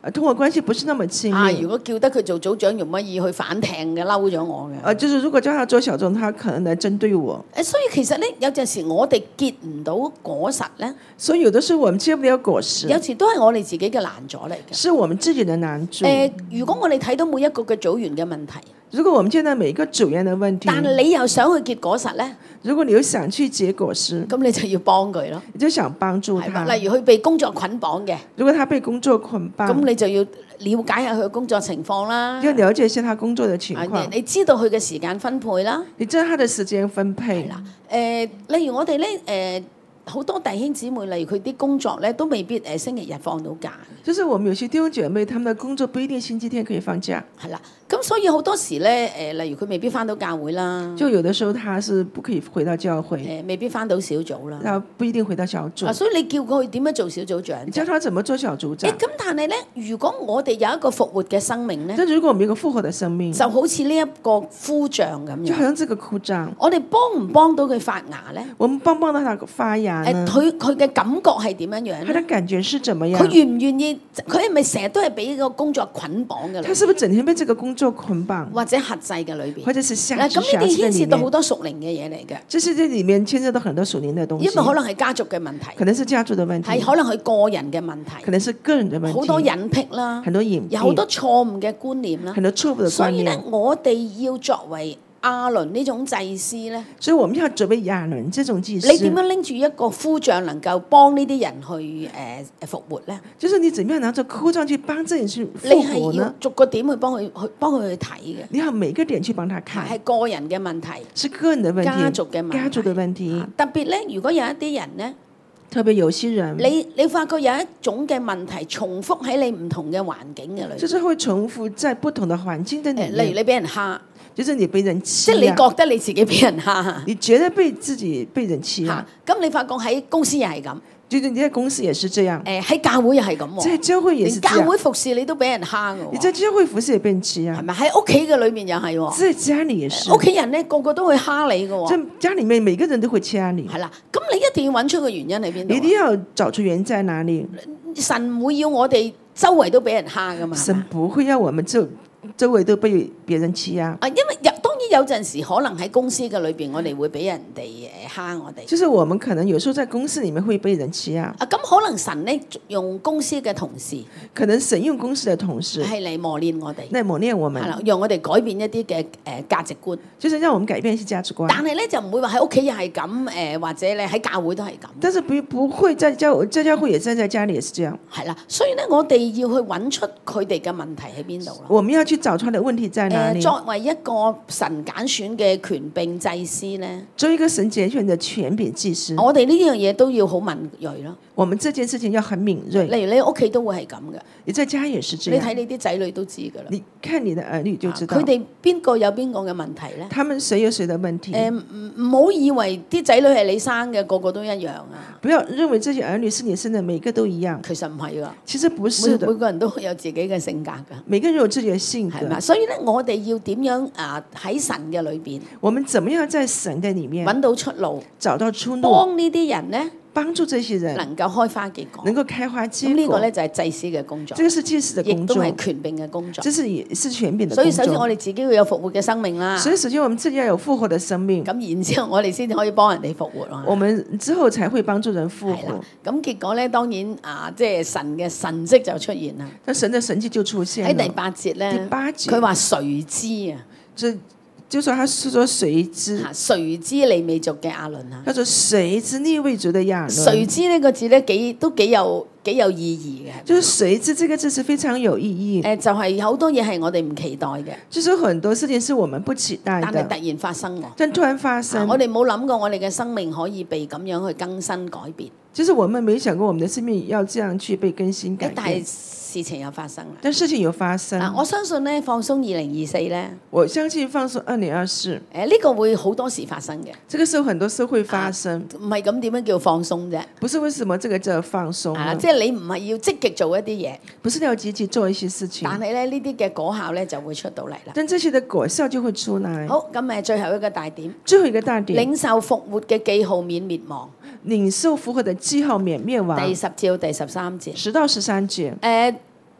通貨關係不是那麼親密。 如果叫得佢做組長，容乜易去反艇嘅，嬲咗我嘅。 就是如果叫他做小眾，他可能來針對我。 所以其實咧，有陣時我哋結唔到果實咧， 所以有的時候我們結不了果實， 有時都係我哋自己嘅難阻嚟嘅。 是我們自己的難處。 如果我哋睇到每一個嘅組員嘅問題， 如果我們見到每一個組員的問題， 但係你又想去結果實咧， 如果你又想去結果實， 咁你就要幫佢咯。 你就想幫助他。 例如佢被工作捆綁嘅， 如果他被工作捆綁， 咁你就要了解下佢嘅工作情況啦， 要了解一下他工作的情況。 你知道佢嘅時間分配啦， 你知道他的時間分配。 例如我哋咧好多弟兄姊妹，例如佢啲工作咧，都未必星期日放到假。 就是我們有些弟兄姐妹，他們的工作不一定星期天可以放假。 係啦，咁所以好多時咧例如佢未必翻到教會啦， 就有的時候他是不可以回到教會， 未必翻到小組啦， 他不一定回到小組。 所以你叫佢點樣做小組長？ 你教他怎麼做小組長？ 咁但係咧，如果我哋有一個復活嘅生命咧， 但如果我們有一個復活的生命， 就好似呢一個枯杖咁樣， 就好像這個枯杖， 我哋幫唔幫到佢發芽咧？ 我們幫到他發芽呢？ 佢嘅感覺係點樣樣？ 他的感覺是怎麼樣？ 佢願唔願意？佢係咪成日都係俾個工作捆綁嘅？ 他是不是整天被這個工作捆綁？ 或者轄制嘅裏邊？ 或者是轄制？ 咁呢啲牽涉到好多屬靈嘅嘢嚟嘅。 這是這裡面牽涉到很多屬靈嘅東西。 因為可能係家族嘅問題， 可能是家族嘅問題， 係可能係個人嘅問題， 可能是個人嘅問題。 好多隱僻啦， 很多隱蔽， 有好多錯誤嘅觀念啦， 很多錯誤嘅觀念。 所以咧，我哋要作為亞倫呢種祭司咧， 所以我們要準備亞倫這種祭司。 你點樣拎住一個枯杖能夠幫呢啲人去復活咧？ 就是你怎麼樣拿着枯杖去幫這人去復活呢？ 你係要逐個點去幫佢去睇嘅。 你要每個點去幫他看。 係個人嘅問題， 是個人的問題， 家族嘅問題， 家族的問題。 特別咧，如果有一啲人咧， 特別有些人， 你發覺有一種嘅問題重複喺你唔同嘅環境嘅裏， 就是會重複在不同的環境的裏面。 例如你俾人蝦。 就是你被人欺， 即係你覺得你自己俾人蝦， 你覺得自己被人欺啊？ 咁你發覺喺公司又係咁， 就是你在公司也是這樣。 喺教會又係咁喎， 在教會也是這樣。 教會服侍你都俾人蝦嘅， 你在教會服侍也被人欺啊？ 係咪？喺屋企嘅裏面又係喎， 在家裏也是。 屋企人咧個個都會蝦你嘅喎， 在家裏面每個人都會蝦你。 係啦，咁你一定要揾出個原因喺邊度？ 你一定要找出原因在哪裏。 神唔會要我哋周圍都俾人蝦噶嘛？ 神不會要我們周圍都被別人欺壓。 因為當然有陣時可能喺公司嘅裏邊，我哋會俾人哋蝦我哋。 就是我們可能有時候在公司裡面會被人欺壓。 咁可能神咧用公司嘅同事， 可能神用公司嘅同事係嚟磨練我哋， 嚟磨練我們， 係啦，讓我哋改變一啲嘅價值觀。 就是讓我們改變一些價值觀。 但係咧就唔會話喺屋企又係咁，或者咧喺教會都係咁。 但是不會在教會也在家裡也是這樣。 係啦，所以咧我哋要去揾出佢哋嘅問題喺邊度咯。 我們要去找出來的問題在哪裡？ 作為一個神揀選嘅權柄祭司咧， 做一個神揀選嘅權柄祭司， 我哋呢樣嘢都要好敏銳咯。 我們這件事情要很敏銳。 例如你屋企都會係咁嘅， 你在家也是這樣。 你睇你啲仔女都知㗎啦。 你看你的兒女就知道。 佢哋邊個有邊個嘅問題咧？ 他們誰有誰的問題？ 唔好以為啲仔女係你生嘅，個個都一樣啊！ 不要認為這些兒女是你生的，每個都一樣。 其實唔係㗎。 其實不是的。 每個人都有自己嘅性格㗎。 每個人有自己嘅性格。 係嘛？所以咧，我哋要點樣喺神嘅裏邊？ 我們怎麼樣在神嘅裡面揾到出路？ 找到出路？ 幫呢啲人咧？ 幫助這些人能夠開花結果， 能夠開花結果。 咁呢個咧就係祭司嘅工作。 這個是祭司嘅工作， 亦都係權柄嘅工作。 這是也是權柄嘅工作。 所以首先我哋自己要有復活嘅生命啦。 所以首先我們自己要有復活嘅生命。 咁然之後我哋先至可以幫人哋復活啊。 我們之後才會幫助人復活。 咁結果咧，當然即係神嘅神蹟就出現啦。 那神嘅神蹟就出現喺第8節咧。 第8節， 佢話誰知啊？ 就說他是說誰知？ 誰知利未族嘅亞倫啊？ 他說誰知利未族的亞倫？ 誰知呢個字咧都幾有意義嘅。 就是誰知這個字是非常有意義。 就係好多嘢係我哋唔期待嘅。 就是很多事情是我們不期待的， 但係突然發生喎。 但突然發生。 我哋冇諗過我哋嘅生命可以被咁樣去更新改變。 就是我們沒想過我們的生命要這樣去被更新改變。 但係事情有發生啦。 但事情有發生。 我相信咧放鬆2024咧。 我相信放鬆2024。 呢個會好多時發生嘅。 這個時候很多事會發生。 唔係咁點樣叫放鬆啫？ 不是為什麼這個叫放鬆？ 即係你唔係要積極做一啲嘢。 不是要積極做一些事情。 但係咧呢啲嘅果效咧就會出到嚟啦。 但這些嘅果效就會出來。 好，咁最後一個大點。 最後一個大點。 領受復活嘅記號免滅亡。 領受復活的記號免滅亡。 第10至到第13節。 10到13節。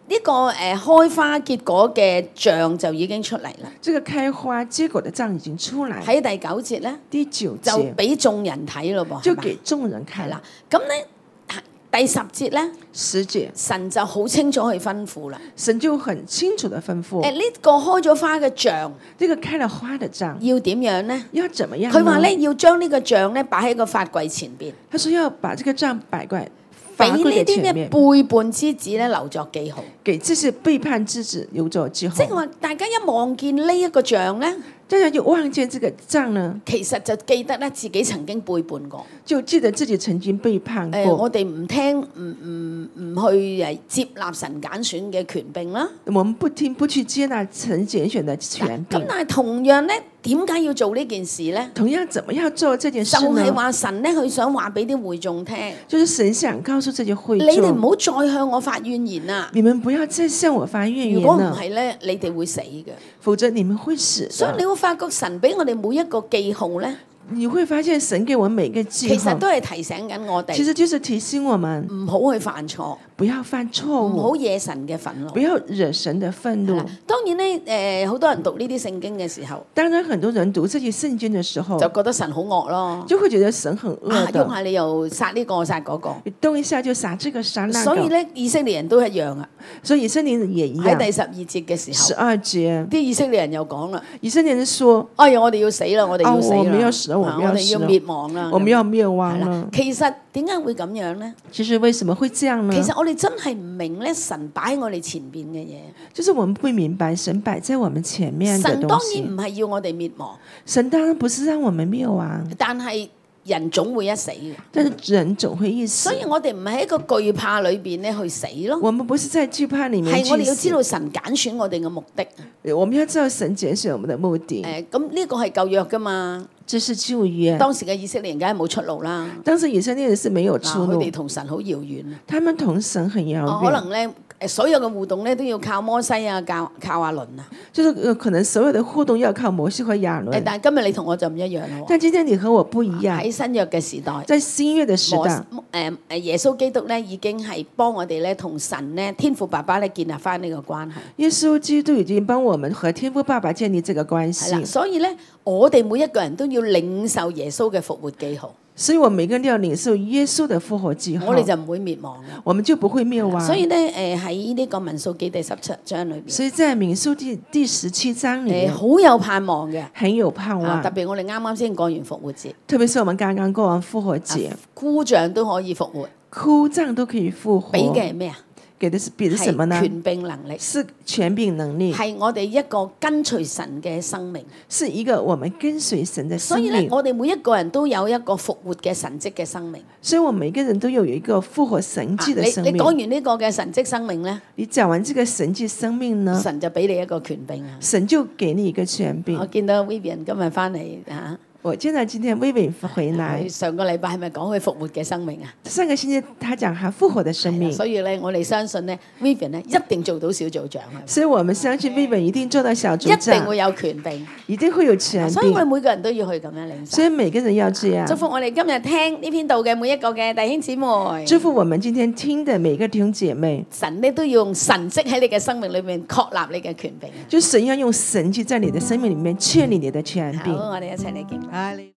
呢個開花結果嘅像就已經出嚟啦。 這個開花結果的杖已經出來。 喺第9節咧， 第9 就節俾眾人睇咯噃， 就係嘛給眾人看係啦。咁咧第10節咧， 10節神就好清楚去吩咐啦。 神就很清楚的吩咐， 呢個開咗花嘅像這個開了花的杖要點樣咧？ 要怎麼樣呢？ 佢話咧要將呢個像咧擺喺個法櫃前邊， 他說要把這個杖擺在俾法櫃呢啲嘅的前面， 背叛之子咧留作記號。 給這些背叛之子留作記號。 即係話大家一望見呢一個像咧， 大家就望見這個杖呢， 其實就記得咧自己曾經背叛過。 就記得自己曾經背叛過。 我哋唔聽唔去接納神揀選嘅權柄啦。 我們不聽不去接納神揀選的權柄。 咁但係同樣咧，點解要做呢件事咧？ 同樣，怎麼樣做這件事就係呢？ 話神咧，佢想話俾啲會眾聽， 就是神想告訴這些會你哋眾， 唔好再向我發怨言啦。 你們不要再向我發怨如果唔言了， 係咧，你哋會死嘅。 否則你們會死所以你的。 會發覺神俾我哋每一個記號咧， 你會發現神給我們每個記號， 其實都係提醒緊我哋其實就是提醒我們唔好去犯錯， 不要犯錯唔好誤， 惹神嘅憤怒不。要惹神的憤怒。 當然咧，好多人讀呢啲聖經嘅時候， 當然，很多人讀這些聖經的時候， 就覺得神好惡咯。 就會覺得神很惡喐的， 下你又殺呢個殺嗰個， 你動一下就殺這個殺那個。 所以咧以色列人都一樣啊。 所以以色列人也一喺第樣。 12節嘅時候， 12節， 啲以色列人又講啦： 以色列人說哎呀，我哋要死啦，我哋要死啦， 我們要死了，我們要我哋要死了滅亡啦， 我們要滅係啦亡了。。 其實點解會咁樣咧？ 其實為什麼會這樣呢？ 其實我哋真係唔明咧，神擺喺我哋前邊嘅嘢。 就是我們不明白神擺在我們前面的神當東西。 然唔係要我哋滅亡， 神當然不是讓我們滅亡， 但係人總會一死嘅， 但是人總會一死所。以我哋唔係喺一個懼怕裏邊咧去死咯。 我們不是在懼怕裡面係我哋去死， 要知道神揀選我哋嘅目的。 我們要知道神揀選我們的目的。 咁呢個係舊約噶嘛？ 這是舊約。 當時嘅以色列人梗係冇出路啦。 當時以色列人是沒有出路佢哋，同神好遙遠。 他們同神很遙遠。 可能咧，所有嘅互動咧都要靠摩西啊，靠亞倫啊。 就是可能所有的互動要靠摩西和亞倫。 但係今日你同我就唔一樣咯。 但今天你和我不一樣。 喺新約嘅時代， 在新約的時代， 耶穌基督咧已經係幫我哋咧同神咧天父爸爸咧建立翻呢個關係。 耶穌基督已經幫我們和天父爸爸建立這個關係啦， 係。 所以咧我哋每一個人都要領受耶穌嘅復活記號， 所以我們每個人都要領受耶穌的復活記號， 我哋就唔會滅亡嘅。 我們就不會滅亡。 所以咧，喺呢個民數記第17章裏邊， 所以在民數記第17章裡面， 好有盼望嘅。 很有盼望。 特別我哋啱啱先過完復活節， 特別是我們剛剛過完復活節， 枯杖都可以復活， 枯杖都可以復活。 俾嘅係咩啊？ 給的是比的什麼呢？ 係權柄能力， 是權柄能力， 係我哋一個跟隨神嘅生命。 是一個我們跟隨神的生所以咧， 命。 我哋每一個人都有一個復活嘅神蹟嘅生命。 所以我們每個人都有一個復活神蹟的生命。 你講完呢個嘅神蹟生命咧， 你講完這個神蹟生命呢？ 神就俾你一個權柄啊！ 神就給你一個權柄。 我見到 Vivian 今日翻嚟嚇， 我見到今天薇薇回來佢，上個禮拜係咪講佢復活嘅生命啊？ 上個星期他講他復活的生命， 所以咧，我哋相信咧，Vivian 咧一定做到小組長啊！ 所以我們相信薇薇一定做到小組一定長， 會有權柄， 一定會有權所以我哋柄。 每個人都要去咁樣領受。 所以每個人要這樣祝福我哋今日聽呢篇道嘅每一個嘅弟兄姊妹， 祝福我們今天聽的每個弟兄姐妹。 神咧都要用神蹟喺你嘅生命裏面確立你嘅權柄。 就神要用神蹟在你的生命裡面確立你的權柄。 好，我哋一齊嚟敬拜。